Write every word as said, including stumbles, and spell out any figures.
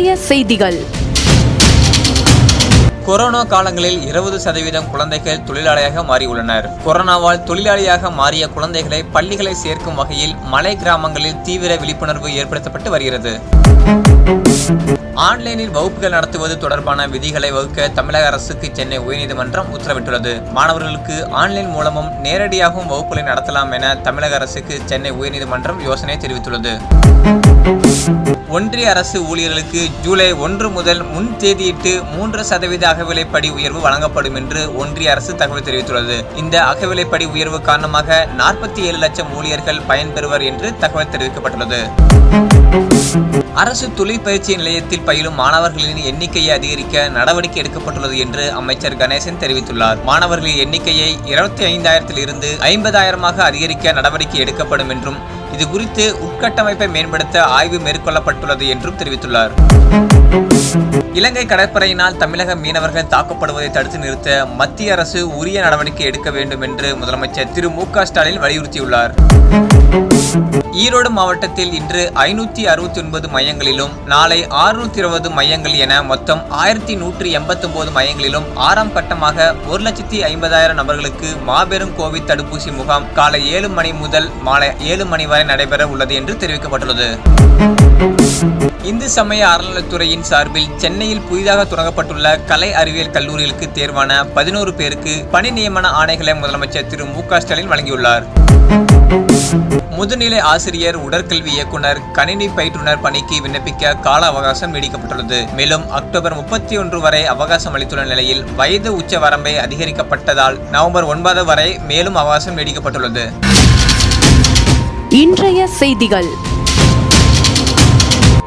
இன்றைய செய்திகள். கொரோனா காலங்களில் இருபது சதவீதம் குழந்தைகள் தொழிலாளியாக மாறியுள்ளனர். கொரோனாவால் தொழிலாளியாக மாறிய குழந்தைகளை பள்ளிகளை சேர்க்கும் வகையில் மலை கிராமங்களில் தீவிர விழிப்புணர்வு ஏற்படுத்தப்பட்டு வருகிறது. ஆன்லைனில் வகுப்புகள் நடத்துவது தொடர்பான விதிகளை வகுக்க தமிழக அரசுக்கு சென்னை உயர்நீதிமன்றம் உத்தரவிட்டுள்ளது. மாணவர்களுக்கு ஆன்லைன் மூலமும் நேரடியாகவும் வகுப்புகளை நடத்தலாம் என தமிழக அரசுக்கு சென்னை உயர்நீதிமன்றம் யோசனை தெரிவித்துள்ளது. ஒன்றிய அரசு ஊழியர்களுக்கு ஜூலை ஒன்று முதல் முன் தேதியிட்டு மூன்று சதவீத அகவிலைப்படி உயர்வு வழங்கப்படும் என்று ஒன்றிய அரசு தகவல் தெரிவித்துள்ளது. இந்த அகவிலைப்படி உயர்வு காரணமாக நாற்பத்தி ஏழு லட்சம் ஊழியர்கள் பயன்பெறுவர் என்று தகவல் தெரிவிக்கப்பட்டுள்ளது. அரசு தொழில் பயிற்சி நிலையத்தில் பயிலும் மாணவர்களின் எண்ணிக்கையை அதிகரிக்க நடவடிக்கை எடுக்கப்பட்டுள்ளது என்று அமைச்சர் கணேசன் தெரிவித்துள்ளார். மாணவர்களின் எண்ணிக்கையை இருபத்தி ஐந்தாயிரத்தில் இருந்து ஐம்பதாயிரமாக அதிகரிக்க நடவடிக்கை எடுக்கப்படும் என்றும் இது குறித்து உட்கட்டமைப்பை மேம்படுத்த ஆய்வு மேற்கொள்ளப்பட்டுள்ளது என்றும் தெரிவித்துள்ளார். இலங்கை கடற்படையினால் தமிழக மீனவர்கள் தாக்கப்படுவதை தடுத்து நிறுத்த மத்திய அரசு உரிய நடவடிக்கை எடுக்க வேண்டும் என்று முதலமைச்சர் திரு மு க ஸ்டாலின் வலியுறுத்தியுள்ளார். ஈரோடு மாவட்டத்தில் இன்று ஐநூத்தி அறுபத்தி ஒன்பது மையங்களிலும் நாளை அறுநூத்தி இருபது மையங்கள் என மொத்தம் ஆயிரத்தி நூற்றி எண்பத்தி ஒன்பது மையங்களிலும் ஆறாம் கட்டமாக ஒரு லட்சத்தி ஐம்பதாயிரம் நபர்களுக்கு மாபெரும் கோவிட் தடுப்பூசி முகாம் காலை ஏழு மணி முதல் மாலை ஏழு மணி வரை நடைபெற உள்ளது என்று தெரிவிக்கப்பட்டுள்ளது. இந்து சமய அறநிலைத்துறையின் சார்பில் சென்னையில் புதிதாக தொடங்கப்பட்டுள்ள கலை அறிவியல் கல்லூரிகளுக்கு தேர்வான பதினோரு பேருக்கு பணி நியமன ஆணைகளை முதலமைச்சர் திரு மு க ஸ்டாலின் வழங்கியுள்ளார். முதுநிலை ஆசிரியர், உடற்கல்வி இயக்குனர், கணினி பயிற்றுனர் பணிக்கு விண்ணப்பிக்க கால அவகாசம் நீடிக்கப்பட்டுள்ளது. மேலும் அக்டோபர் முப்பத்தி ஒன்று வரை அவகாசம் அளித்துள்ள நிலையில் வயது உச்ச வரம்பை அதிகரிக்கப்பட்டதால் நவம்பர் ஒன்பது வரை மேலும் அவகாசம் நீடிக்கப்பட்டுள்ளது. இன்றைய செய்திகள்.